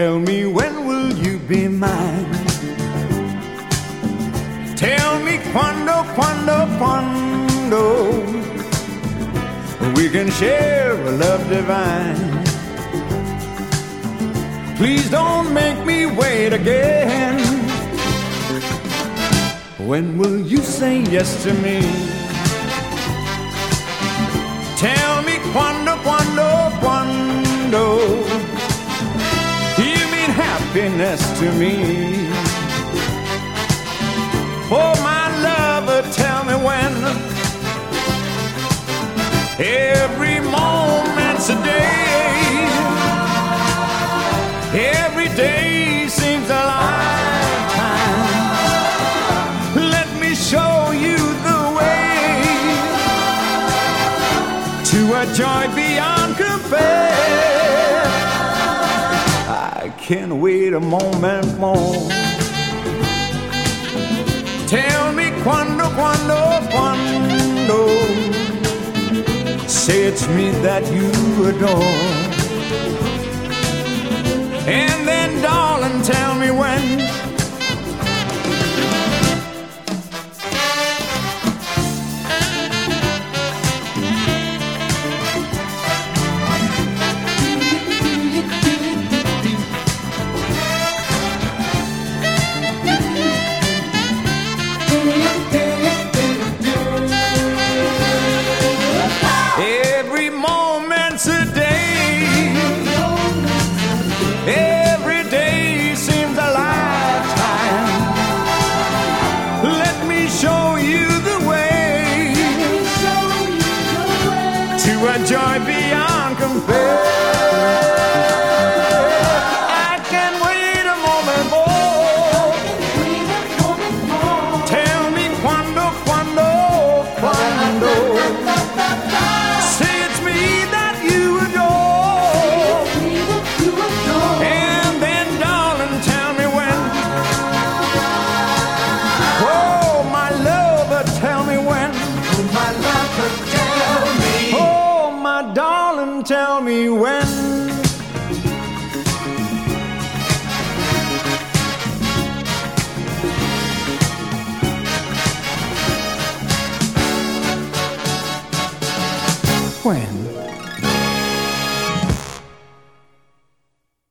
Tell me, when will you be mine? Tell me quando, quando, quando we can share a love divine. Please don't make me wait again. When will you say yes to me? Tell me quando, quando, quando you mean happiness to me. Oh, my lover, tell me when. Every moment's a day. Every day seems a lifetime. Let me show you the way to a joy beyond compare. I can't wait a moment more. Tell me quando, quando, quando say it's me that you adore. And